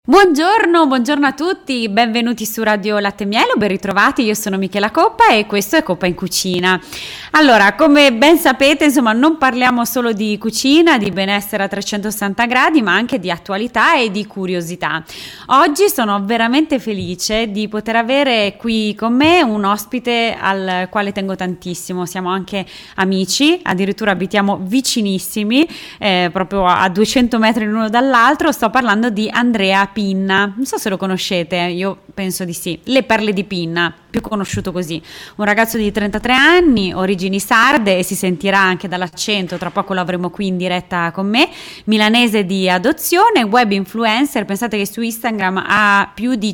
Buongiorno a tutti, benvenuti su Radio Latte e Miele, ben ritrovati, io sono Michela Coppa e questo è Coppa in Cucina. Allora, come ben sapete, insomma, non parliamo solo di cucina, di benessere a 360 gradi, ma anche di attualità e di curiosità. Oggi sono veramente felice di poter avere qui con me un ospite al quale tengo tantissimo, siamo anche amici, addirittura abitiamo vicinissimi, proprio a 200 metri l'uno dall'altro. Sto parlando di Andrea Pinna, non so se lo conoscete, io penso di sì, Le Perle di Pinna, più conosciuto così, un ragazzo di 33 anni, origini sarde, e si sentirà anche dall'accento, tra poco lo avremo qui in diretta con me, milanese di adozione, web influencer, pensate che su Instagram ha più di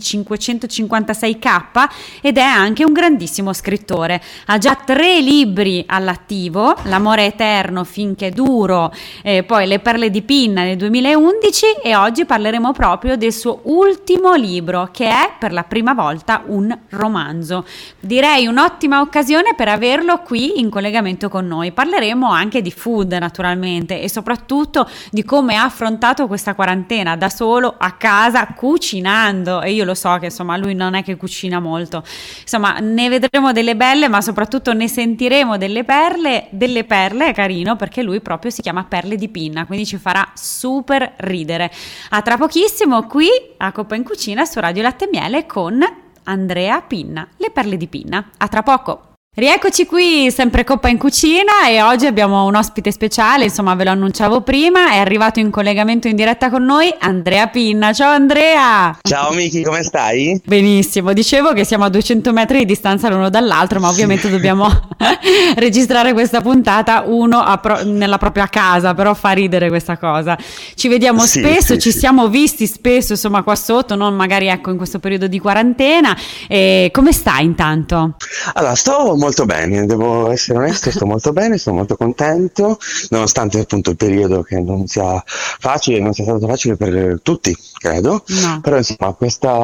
556k ed è anche un grandissimo scrittore, ha già 3 libri all'attivo, L'amore eterno finché duro, poi Le Perle di Pinna nel 2011 e oggi parleremo proprio del suo ultimo libro che è per la prima volta un romanzo. Direi un'ottima occasione per averlo qui in collegamento con noi. Parleremo anche di food naturalmente e soprattutto di come ha affrontato questa quarantena da solo a casa cucinando, e io lo so che insomma lui non è che cucina molto, insomma ne vedremo delle belle ma soprattutto ne sentiremo delle perle, è carino perché lui proprio si chiama Perle di Pinna, quindi ci farà super ridere. A tra pochissimo qui a Coppa in Cucina su Radio Latte e Miele con Andrea Pinna, Le Perle di Pinna. A tra poco. Rieccoci qui, sempre Coppa in Cucina, e oggi abbiamo un ospite speciale, insomma ve lo annunciavo prima, è arrivato in collegamento in diretta con noi Andrea Pinna. Ciao Andrea! Ciao Miki, come stai? Benissimo, dicevo che siamo a 200 metri di distanza l'uno dall'altro, ma ovviamente dobbiamo registrare questa puntata nella propria casa, però fa ridere questa cosa. Ci vediamo spesso, ci siamo visti spesso, insomma qua sotto, non magari ecco in questo periodo di quarantena. Come stai intanto? Allora, sto molto bene, devo essere onesto, sto molto bene, sono molto contento, nonostante appunto il periodo che non sia facile, non sia stato facile per tutti, credo, no. Però insomma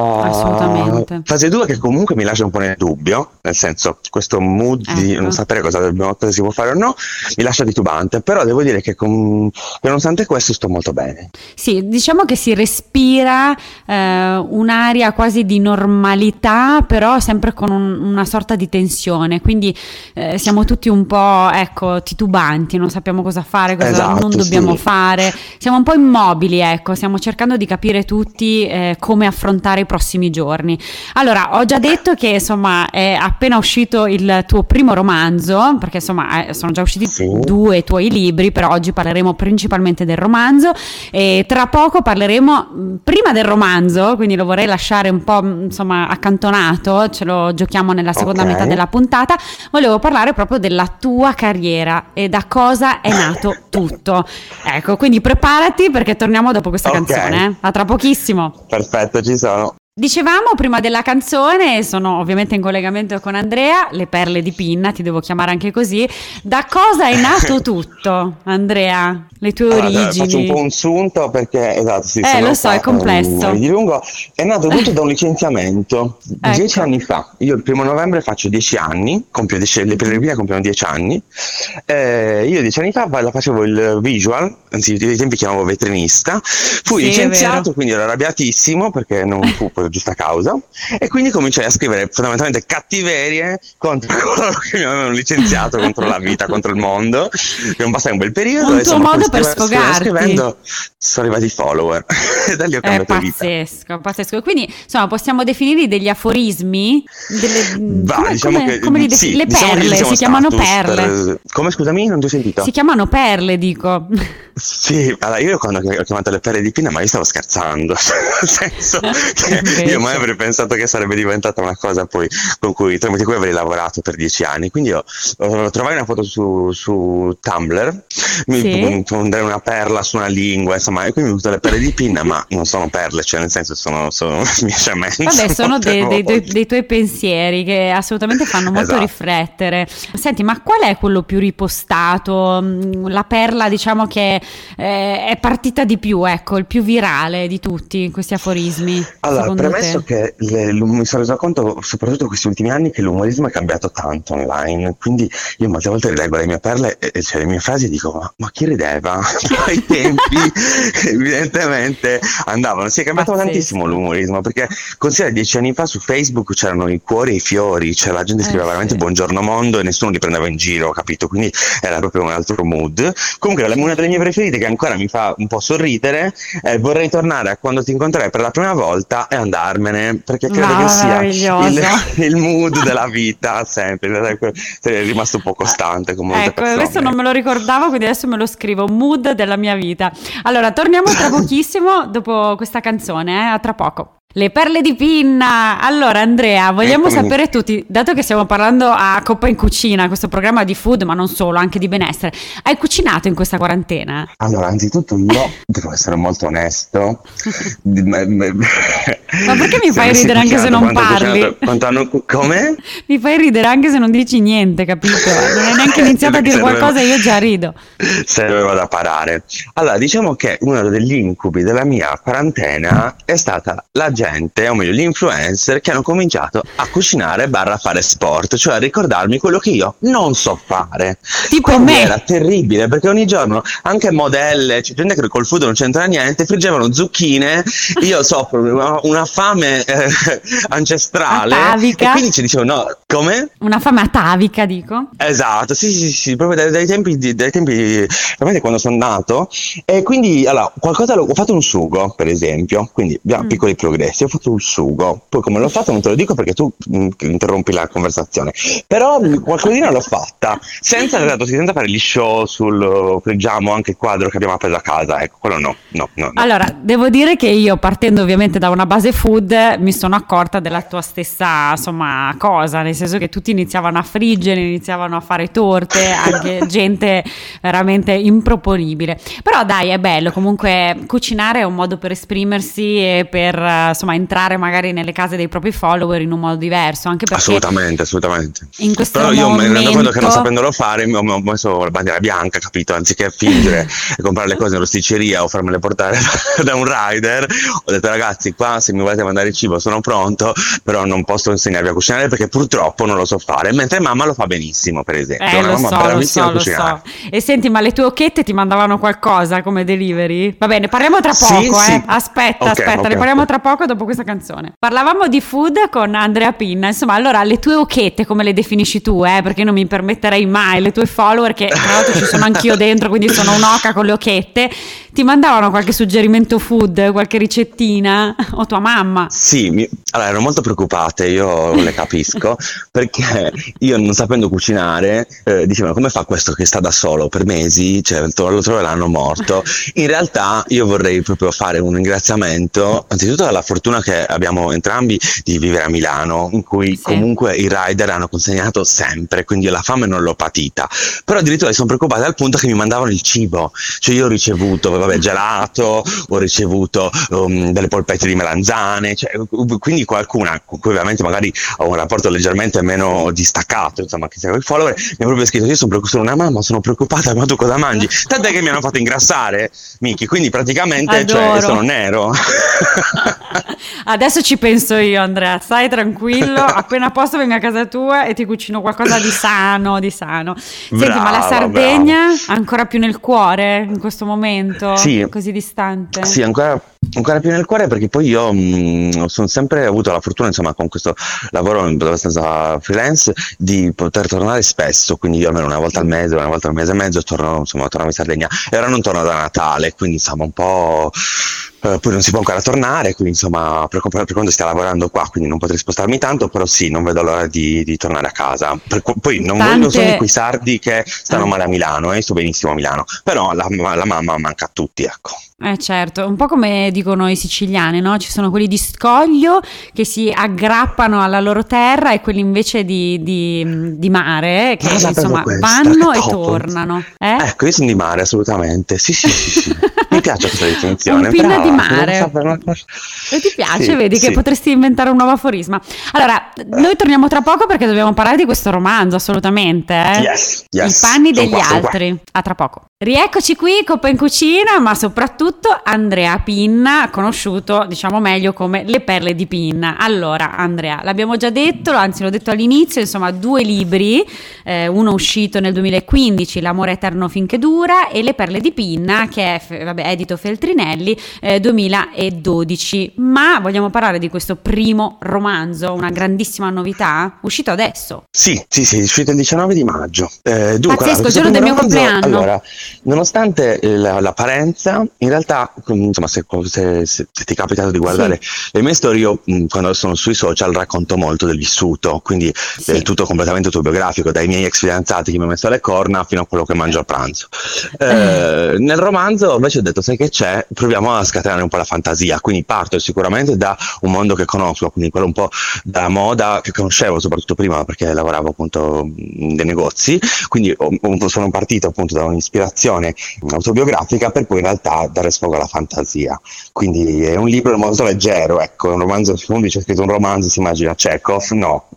questa fase 2 che comunque mi lascia un po' nel dubbio, nel senso questo mood di non sapere cosa si può fare o no, mi lascia titubante, però devo dire che nonostante questo sto molto bene. Sì, diciamo che si respira un'aria quasi di normalità, però sempre con una sorta di tensione, quindi siamo tutti un po' titubanti, non sappiamo cosa fare, cosa non dobbiamo fare, siamo un po' immobili, stiamo cercando di capire tutti come affrontare i prossimi giorni. Allora, ho già detto che insomma è appena uscito il tuo primo romanzo, perché insomma sono già usciti 2 tuoi libri, però oggi parleremo principalmente del romanzo e tra poco parleremo prima del romanzo, quindi lo vorrei lasciare un po' insomma accantonato, ce lo giochiamo nella seconda metà della puntata. Volevo parlare proprio della tua carriera e da cosa è nato tutto. Ecco, quindi preparati perché torniamo dopo questa canzone. A tra pochissimo. Perfetto, ci sono. Dicevamo prima della canzone, sono ovviamente in collegamento con Andrea, Le Perle di Pinna, ti devo chiamare anche così. Da cosa è nato tutto, Andrea? Le tue origini? Faccio un po' un sunto perché, lo so, è complesso. Di lungo. È nato tutto da un licenziamento 10 anni fa. Io il 1 novembre faccio 10 anni, Le Perle di Pinna compiono 10 anni. Io 10 anni fa facevo il visual, anzi ai tempi chiamavo veterinista. Fui licenziato, quindi ero arrabbiatissimo perché non fu per giusta causa, e quindi cominciai a scrivere fondamentalmente cattiverie contro coloro che mi avevano licenziato, contro la vita, contro il mondo. Non passai un bel periodo un tuo modo per sfogarti. Scrivendo sono arrivati i follower e da lì ho cambiato vita. Pazzesco. Quindi insomma possiamo definirli degli aforismi? Le perle, si chiamano perle. Come, scusami, non ti ho sentito? Si chiamano perle, dico. Sì, allora io quando ho chiamato Le Perle di Pinna, ma io stavo scherzando, nel senso che io mai avrei pensato che sarebbe diventata una cosa poi tramite cui avrei lavorato per 10 anni. Quindi io trovai una foto su Tumblr, mi pondrei una perla su una lingua, insomma, e quindi mi ho detto Le Perle di Pinna, ma non sono perle, cioè nel senso sono mie scemenze. Vabbè, sono dei tuoi pensieri che assolutamente fanno molto riflettere. Senti, ma qual è quello più ripostato, la perla diciamo che è partita di più, ecco, il più virale di tutti questi aforismi? Allora, premesso te? che mi sono reso conto, soprattutto questi ultimi anni, che l'umorismo è cambiato tanto online, quindi io molte volte rileggo le mie perle, cioè le mie frasi e dico, ma chi rideva? Ai tempi evidentemente andavano, si è cambiato tantissimo Pazzesco. l'umorismo, perché considera 10 anni fa su Facebook c'erano i cuori e i fiori, cioè la gente scriveva veramente Sì. buongiorno mondo e nessuno li prendeva in giro, capito? Quindi era proprio un altro mood. Comunque una delle mie preferite che ancora mi fa un po' sorridere è vorrei tornare a quando ti incontrai per la prima volta e andarmene, perché credo che sia Meraviglioso. il mood della vita sempre, è rimasto un po' costante con molte Ecco, questo persone. non me lo ricordavo, quindi adesso me lo scrivo, mood della mia vita. Allora, torniamo tra pochissimo dopo questa canzone, a tra poco. Le perle di Pinna. Allora, Andrea, vogliamo Eccomi. sapere tutti, dato che stiamo parlando a Coppa in Cucina, questo programma di food, ma non solo, anche di benessere, hai cucinato in questa quarantena? Allora, anzitutto io devo essere molto onesto. Ma perché mi fai ridere anche se non parli? Come? Mi fai ridere anche se non dici niente, capito? Non hai neanche iniziato a dire qualcosa e io già rido. Serveva da parare. Allora, diciamo che uno degli incubi della mia quarantena è stata la gente, o meglio gli influencer, che hanno cominciato a cucinare barra fare sport, cioè a ricordarmi quello che io non so fare. Tipo Quindi me. era terribile, perché ogni giorno anche modelle, c'è gente che col food non c'entra niente, friggevano zucchine, io soffro una fame ancestrale, Atavica. e quindi ci dicevo no, come? Una fame atavica, dico. Esatto, sì, proprio dai tempi, veramente quando sono nato, e quindi allora, ho fatto un sugo, per esempio, quindi abbiamo piccoli progressi, ho fatto un sugo, poi come l'ho fatto non te lo dico perché tu interrompi la conversazione, però qualcosina l'ho fatta, senza fare gli show sul friggiamo anche il quadro che abbiamo appeso a casa, ecco, quello no. Allora, devo dire che io, partendo ovviamente da una base food, mi sono accorta della tua stessa, insomma, cosa, nel senso che tutti iniziavano a friggere, iniziavano a fare torte, anche gente veramente improponibile. Però dai, è bello, comunque cucinare è un modo per esprimersi e per, insomma, entrare magari nelle case dei propri follower in un modo diverso, anche perché Assolutamente. in questo Però io mi rendo conto che non momento... sapendolo fare ho messo la bandiera bianca, capito? Anziché fingere e comprare le cose in rosticceria o farmele portare da un rider, ho detto ragazzi, qua se mi volete mandare il cibo sono pronto, però non posso insegnarvi a cucinare perché purtroppo non lo so fare, mentre mamma lo fa benissimo, per esempio. Una mamma bravissima a cucinare. E senti, ma le tue occhette ti mandavano qualcosa come delivery? Va bene, parliamo tra Sì, poco, sì. Aspetta, Ok, ne parliamo ok. tra poco dopo questa canzone. Parlavamo di food con Andrea Pinna, insomma, allora le tue occhette come le definisci tu, perché io non mi permetterei mai, le tue follower, che tra l'altro ci sono anch'io dentro, quindi sono un'oca con le occhette, ti mandavano qualche suggerimento food, qualche ricettina, o tua mamma? Sì, allora erano molto preoccupate, io le capisco, perché io non sapendo cucinare, dicevano come fa questo che sta da solo per mesi, cioè lo troveranno morto. In realtà io vorrei proprio fare un ringraziamento, anzitutto alla fortuna che abbiamo entrambi di vivere a Milano, in cui Sì. comunque i rider hanno consegnato sempre, quindi io la fame non l'ho patita, però addirittura sono preoccupati al punto che mi mandavano il cibo, cioè io ho ricevuto, gelato, ho ricevuto delle polpette di melanzane, cioè, quindi qualcuna con cui ovviamente magari ho un rapporto leggermente meno distaccato, insomma, che sia con i follower, mi ha proprio scritto, sono una mamma, sono preoccupata, ma tu cosa mangi? Tant'è che mi hanno fatto ingrassare, Miki, quindi praticamente cioè, sono nero. Adesso ci penso io, Andrea, stai tranquillo, appena posso vengo a casa tua e ti cucino qualcosa di sano, di sano. Senti, ma la Sardegna ancora più nel cuore in questo momento? Sì, così distante? Sì, ancora più nel cuore, perché poi io sono sempre avuto la fortuna, insomma, con questo lavoro abbastanza freelance, di poter tornare spesso, quindi io almeno una volta al mese, una volta al mese e mezzo torno in Sardegna, e ora non torno da Natale, quindi insomma un po'... poi non si può ancora tornare, quindi insomma per quanto stia lavorando qua, quindi non potrei spostarmi tanto, però sì, non vedo l'ora di tornare a casa. Poi non sono quei sardi che stanno male a Milano, sto benissimo a Milano, però la mamma manca a tutti, ecco. Certo, un po' come dicono i siciliani, no? Ci sono quelli di scoglio che si aggrappano alla loro terra e quelli invece di mare che insomma vanno e tornano. Ecco, io sono di mare, assolutamente. Sì. Mi piace questa definizione. Un pinna di mare. E ti piace? Sì, vedi che potresti inventare un nuovo aforisma. Allora, noi torniamo tra poco perché dobbiamo parlare di questo romanzo, assolutamente. Yes. I panni degli altri. A tra poco. Rieccoci qui, Coppa in Cucina, ma soprattutto Andrea Pinna, conosciuto diciamo meglio come Le Perle di Pinna. Allora Andrea, l'abbiamo già detto, anzi l'ho detto all'inizio, insomma 2 libri, uno uscito nel 2015, L'amore eterno finché dura, e Le Perle di Pinna che è edito Feltrinelli 2012. Ma vogliamo parlare di questo primo romanzo, una grandissima novità, uscito adesso. Sì, è uscito il 19 di maggio. Pazzesco, il giorno del mio compleanno. Allora, nonostante l'apparenza, in realtà, insomma, se ti è capitato di guardare le mie storie, io quando sono sui social racconto molto del vissuto, quindi tutto completamente autobiografico, dai miei ex fidanzati che mi hanno messo alle corna fino a quello che mangio a pranzo. Nel romanzo invece ho detto, sai che c'è? Proviamo a scatenare un po' la fantasia, quindi parto sicuramente da un mondo che conosco, quindi quello un po' da moda che conoscevo soprattutto prima perché lavoravo appunto nei negozi, quindi sono partito appunto da un'ispirazione autobiografica per poi in realtà dare sfogo alla fantasia, quindi è un libro molto leggero, ecco, un romanzo, se uno dice scritto un romanzo si immagina Chekhov, no.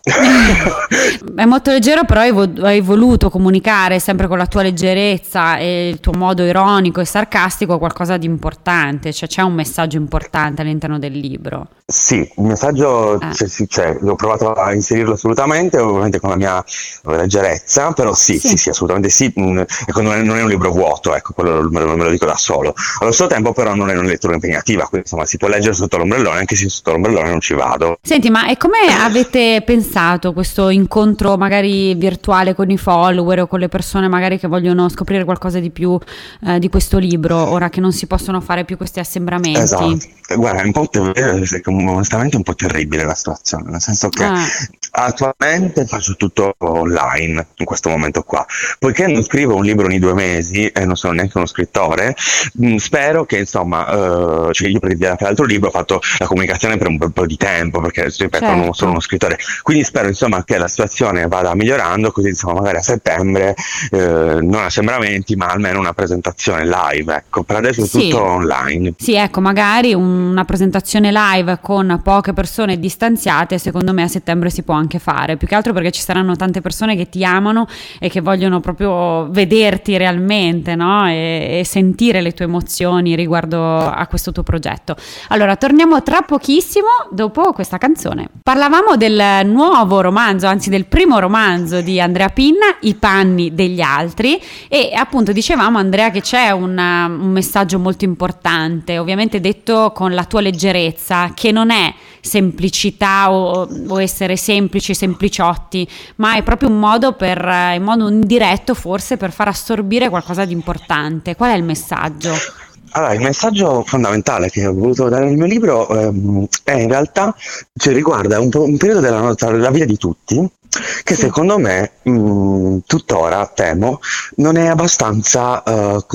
È molto leggero, però hai voluto comunicare sempre con la tua leggerezza e il tuo modo ironico e sarcastico qualcosa di importante, cioè c'è un messaggio importante all'interno del libro. Sì, il messaggio c'è, ho provato a inserirlo assolutamente, ovviamente con la mia leggerezza, però sì, assolutamente sì, ecco, non è un libro vuoto, ecco, quello me lo dico da solo. Allo stesso tempo però non è una lettura impegnativa, quindi insomma si può leggere sotto l'ombrellone, anche se sotto l'ombrellone non ci vado. Senti, ma e come avete pensato questo incontro magari virtuale con i follower o con le persone magari che vogliono scoprire qualcosa di più di questo libro, ora che non si possono fare più questi assembramenti? Esatto, guarda, è un po' onestamente un po' terribile la situazione, nel senso che attualmente faccio tutto online in questo momento qua, poiché non scrivo un libro ogni 2 mesi e non sono neanche uno scrittore, spero che insomma cioè io per l'altro libro ho fatto la comunicazione per un po' di tempo, perché ripeto non sono uno scrittore, quindi spero insomma che la situazione vada migliorando, così insomma magari a settembre non assembramenti ma almeno una presentazione live, ecco, per adesso è tutto online. Sì, ecco, magari una presentazione live con poche persone distanziate, secondo me a settembre si può anche fare, più che altro perché ci saranno tante persone che ti amano e che vogliono proprio vederti realmente, no? E sentire le tue emozioni riguardo a questo tuo progetto. Allora, torniamo tra pochissimo dopo questa canzone. Parlavamo del nuovo romanzo, anzi del primo romanzo di Andrea Pinna, I panni degli altri, e appunto dicevamo, Andrea, che c'è un messaggio molto importante, ovviamente detto con la tua leggerezza, che non è semplicità o essere semplici, sempliciotti, ma è proprio un modo in modo indiretto forse per far assorbire qualcosa di importante. Qual è il messaggio? Allora, il messaggio fondamentale che ho voluto dare nel mio libro è in realtà, cioè, riguarda un periodo della vita di tutti che secondo me tuttora, temo, non è abbastanza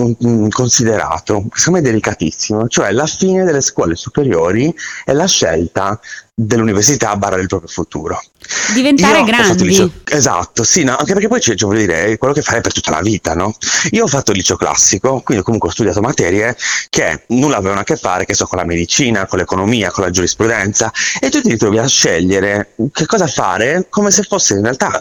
considerato, secondo me è delicatissimo, cioè la fine delle scuole superiori e la scelta dell'università / del proprio futuro. Diventare grandi. Esatto, sì, no, anche perché poi voglio dire, è quello che fai per tutta la vita, no? Io ho fatto il liceo classico, quindi comunque ho studiato materie che nulla avevano a che fare, che so, con la medicina, con l'economia, con la giurisprudenza, e tu ti ritrovi a scegliere che cosa fare come se fosse in realtà,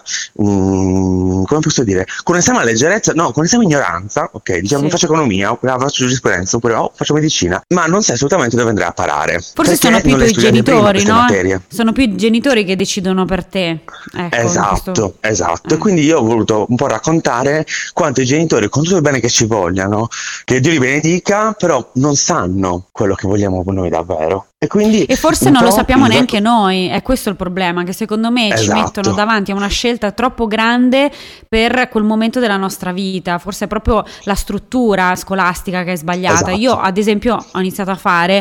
come posso dire, con estrema leggerezza, no, con estrema ignoranza, ok, diciamo faccio economia, oppure faccio giurisprudenza, oppure faccio medicina, ma non sai assolutamente dove andrai a parare. Forse sono più i genitori, no? Sono più i genitori che decidono per te. Ecco, esatto. E quindi io ho voluto un po' raccontare quanto i genitori, con tutto il bene che ci vogliano, che Dio li benedica, però non sanno quello che vogliamo noi davvero. E forse non lo sappiamo neanche noi, è questo il problema, che secondo me ci mettono davanti a una scelta troppo grande per quel momento della nostra vita, forse è proprio la struttura scolastica che è sbagliata. Io ad esempio ho iniziato a fare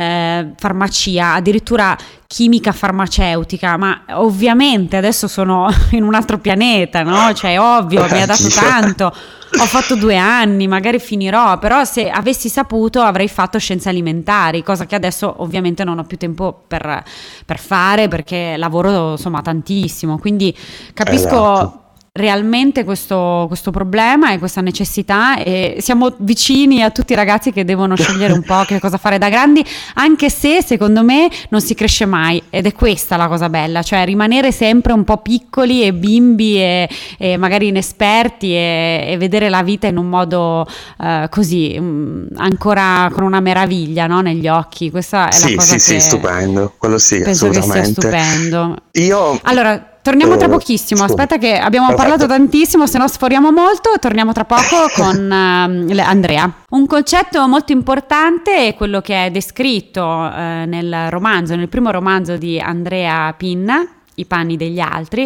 farmacia, addirittura chimica farmaceutica, ma ovviamente adesso sono in un altro pianeta, no? Cioè è ovvio, mi ha dato tanto. Ho fatto 2 anni, magari finirò, però se avessi saputo avrei fatto scienze alimentari, cosa che adesso ovviamente non ho più tempo per fare, perché lavoro insomma tantissimo, quindi capisco realmente questo problema e questa necessità, e siamo vicini a tutti i ragazzi che devono scegliere un po' che cosa fare da grandi, anche se secondo me non si cresce mai, ed è questa la cosa bella, cioè rimanere sempre un po' piccoli e bimbi e magari inesperti e vedere la vita in un modo così, ancora con una meraviglia, no, negli occhi. Questa è la cosa sì, stupendo, quello sì, penso assolutamente. che sia stupendo. Io Torniamo tra pochissimo, aspetta che abbiamo parlato tantissimo, se no sforiamo molto, torniamo tra poco con Andrea. Un concetto molto importante è quello che è descritto nel primo romanzo di Andrea Pinna, I panni degli altri,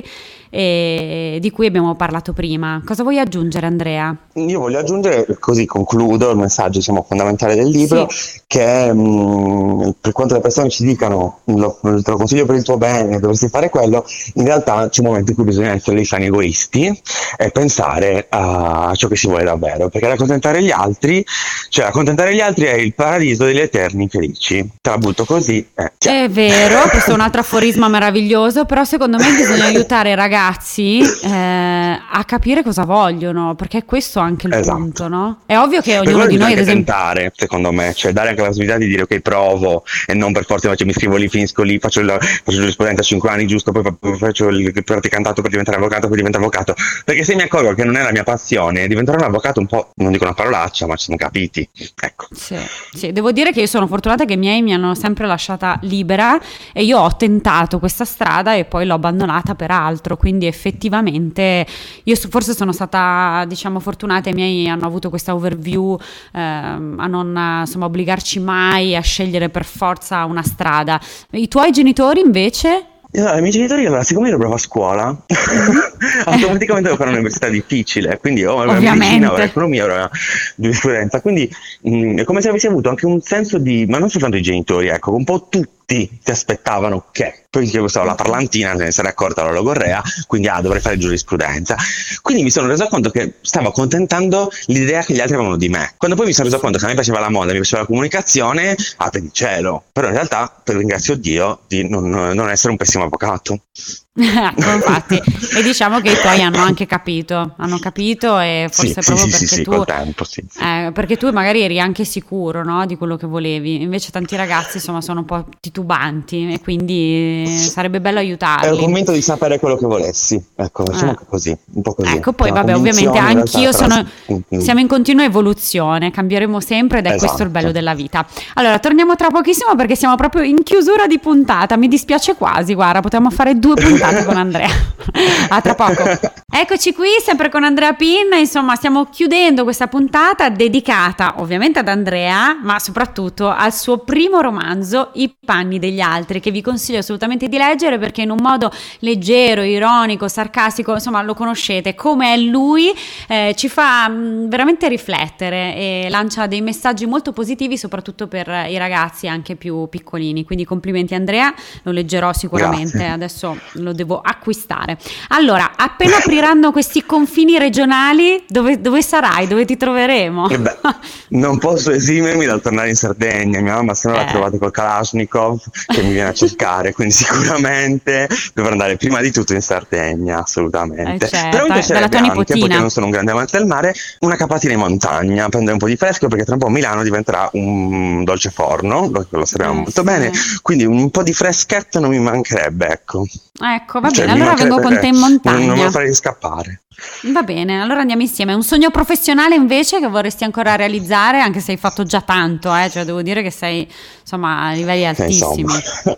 di cui abbiamo parlato prima. Cosa vuoi aggiungere, Andrea? Io voglio aggiungere, così concludo il messaggio fondamentale del libro, che per quanto le persone ci dicano te lo consiglio per il tuo bene, dovresti fare quello, in realtà c'è un momento in cui bisogna essere dei sani egoisti e pensare a ciò che si vuole davvero, perché accontentare gli altri è il paradiso degli eterni felici. Te la butto così. È vero, questo è un altro aforisma meraviglioso, però secondo me bisogna aiutare i ragazzi a capire cosa vogliono, perché è questo anche il punto, no? È ovvio che ognuno di noi, ad esempio, tentare, secondo me, cioè dare anche la possibilità di dire ok, provo, e non per forza mi iscrivo lì, finisco lì, faccio giurisprudenza a 5 anni giusto, poi faccio il praticantato per diventare avvocato, perché se mi accorgo che non è la mia passione, diventare un avvocato un po', non dico una parolaccia, ma ci sono capiti, ecco. Sì, devo dire che io sono fortunata che i miei mi hanno sempre lasciata libera e io ho tentato questa strada e poi l'ho abbandonata per altro, quindi effettivamente io forse sono stata, diciamo, fortunata, i miei hanno avuto questa overview a non obbligarci mai a scegliere per forza una strada. I tuoi genitori invece? I miei genitori, siccome io ero bravo a scuola, automaticamente devo fare un'università difficile, quindi medicina, ora economia, ora giurisprudenza, quindi è come se avessi avuto anche un senso di, ma non soltanto i genitori, ecco, un po' tutti si aspettavano che poi io stavo la parlantina, se ne sarà accorta la logorrea, quindi dovrei fare giurisprudenza, quindi mi sono reso conto che stavo accontentando l'idea che gli altri avevano di me. Quando poi mi sono reso conto che a me piaceva la moda, mi piaceva la comunicazione, per il cielo, però in realtà ringrazio Dio di non essere un pessimo avvocato. Infatti, e diciamo che i tuoi hanno capito e forse proprio perché tu col tempo, perché tu magari eri anche sicuro, no, di quello che volevi, invece tanti ragazzi sono un po' titubanti e quindi sarebbe bello aiutarli. Ero convinto di sapere quello che volessi, ecco, diciamo che così, un po' così. Ecco, poi vabbè, ovviamente anch'io siamo in continua evoluzione, cambieremo sempre ed è questo il bello della vita. Allora, torniamo tra pochissimo perché siamo proprio in chiusura di puntata, mi dispiace quasi, guarda, potremmo fare 2 puntate con Andrea. A tra poco. Eccoci qui sempre con Andrea Pinna, insomma stiamo chiudendo questa puntata dedicata ovviamente ad Andrea, ma soprattutto al suo primo romanzo I panni degli altri, che vi consiglio assolutamente di leggere perché in un modo leggero, ironico, sarcastico, insomma lo conoscete come è lui, ci fa veramente riflettere e lancia dei messaggi molto positivi soprattutto per i ragazzi anche più piccolini, quindi complimenti Andrea, lo leggerò sicuramente. Grazie. Adesso lo devo acquistare. Allora, appena apriranno questi confini regionali, dove sarai? Dove ti troveremo? Non posso esimermi dal tornare in Sardegna. Mia mamma se no l'ha trovato col Kalashnikov che mi viene a cercare, quindi sicuramente dovrò andare prima di tutto in Sardegna, assolutamente. Certo, però mi piacerebbe anche, nipotina, perché non sono un grande amante del mare, una capatina in montagna, prendere un po' di fresco, perché tra un po' Milano diventerà un dolce forno, lo sappiamo molto bene, quindi un po' di freschetto non mi mancherebbe, ecco. Ecco, va bene, allora vengo con te in montagna. Non me lo farei scappare. Va bene, allora andiamo insieme. Un sogno professionale invece che vorresti ancora realizzare, anche se hai fatto già tanto, cioè devo dire che sei insomma a livelli altissimi.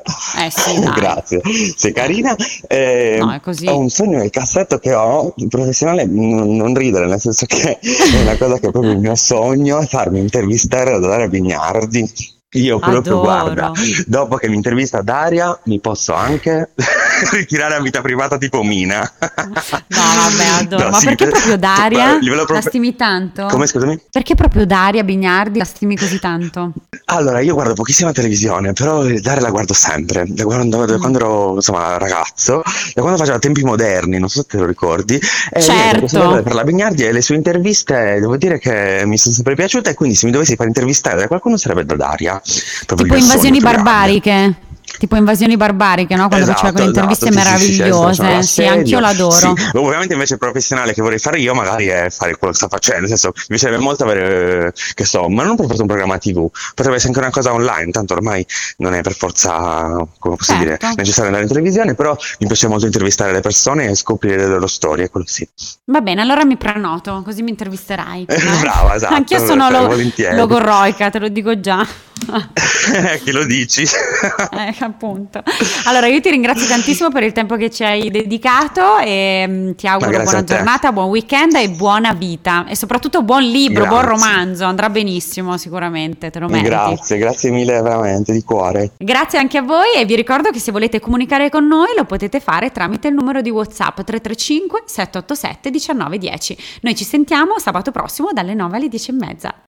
Sì, dai. Grazie, sei carina. No, è così. Ho un sogno nel cassetto che ho professionale, non ridere, nel senso che è una cosa che è proprio il mio sogno, è farmi intervistare da Daria Bignardi. Io proprio, guarda, dopo che mi intervista Daria mi posso anche ritirare a vita privata tipo Mina. No, vabbè, adoro. No, ma perché proprio Daria la stimi tanto? Come, scusami? Perché proprio Daria Bignardi la stimi così tanto? Allora, io guardo pochissima televisione, però Daria la guardo sempre, da quando ero ragazzo, da quando faceva Tempi Moderni, non so se te lo ricordi. Certo. Per la Bignardi e le sue interviste devo dire che mi sono sempre piaciute, e quindi se mi dovessi fare intervistare da qualcuno sarebbe da Daria. Tipo Invasioni barbariche. tipo Invasioni Barbariche, no? Quando faceva quelle interviste meravigliose. Sì, anch'io l'adoro. Sì. Ovviamente invece il professionale che vorrei fare io magari è fare quello che sta facendo, nel senso mi piacerebbe molto avere, che so, ma non per forza un programma TV, potrebbe essere anche una cosa online, tanto ormai non è per forza, come posso dire, necessario andare in televisione, però mi piace molto intervistare le persone e scoprire le loro storie, quello sì. Va bene, allora mi prenoto, così mi intervisterai. Brava, esatto. Anch'io sono logorroica, te lo dico già. Chi lo dici? Appunto. Allora io ti ringrazio tantissimo per il tempo che ci hai dedicato e ti auguro buona giornata, buon weekend e buona vita e soprattutto buon libro, buon romanzo, andrà benissimo sicuramente, te lo meriti. Grazie mille veramente di cuore. Grazie anche a voi e vi ricordo che se volete comunicare con noi lo potete fare tramite il numero di WhatsApp 335 787 1910. Noi ci sentiamo sabato prossimo dalle 9 alle 10:30.